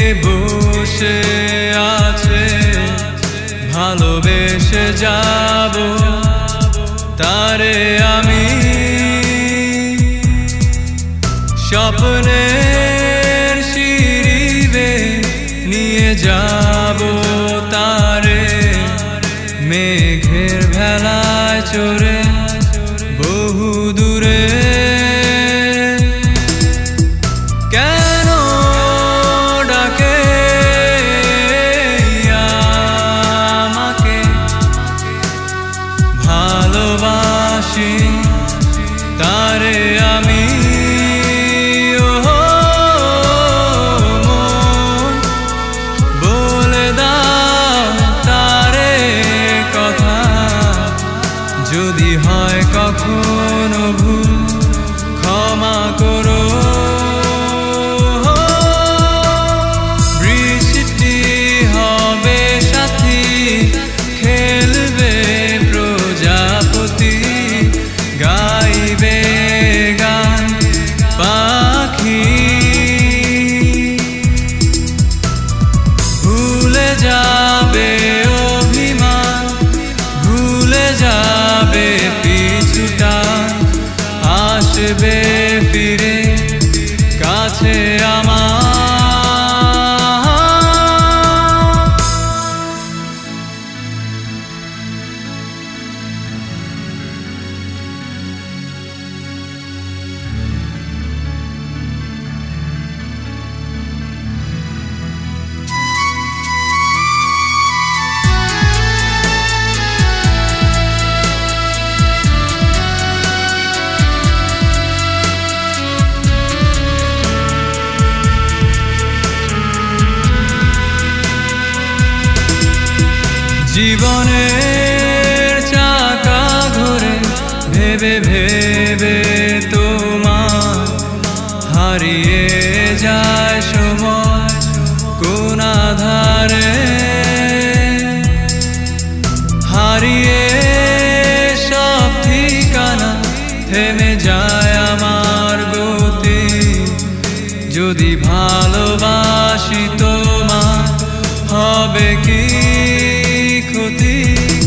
বসে আছে ভালোবেসে যাব তারে আমি স্বপ্নের সিঁড়ি নিয়ে যাব তারে মেঘের ভেলায় চড়ে বহু দূরে কেন ডাকে আমাকে ভালোবাসি তারে আমি যদি হয় কখনো ভুল ক্ষমা করো বৃষ্টি হবে সাথী খেলবে প্রজাপতি গাইবে গান পাখি ভুলে যাবে অভিমান ভুলে যাবে পিছুটা আসবে ফিরে কাছে আমার জীবনের চাকা ঘুরে ভেবে ভেবে তোমার হারিয়ে যায় সময় কোন আধারে হারিয়ে সব ঠিকানা থেমে যায় আমার গতি যদি ভালোবাসি তোমার হবে কি ক্ষতি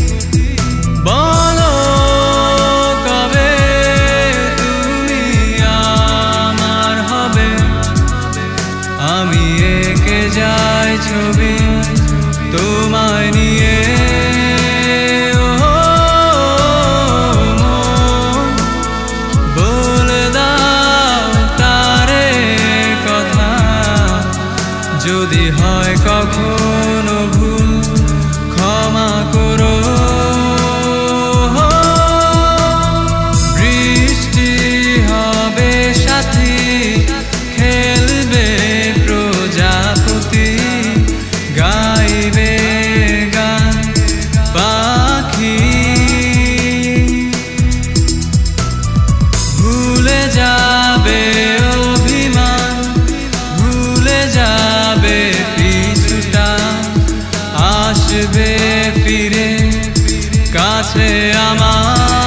বলো কবে তুমি আমার হবে আমি এঁকে যাই ছবি তোমায় নিয়ে বলে দাও তারে কথা যদি হয় কখনো ভুল ক্ষমা করো বৃষ্টি হবে সাথী খেলবে প্রজাপতি গাইবে গান পাখি ভুলে যাবে অভিমান ভুলে যাবে পিছুটা আসবে ফিরে কাছে আমার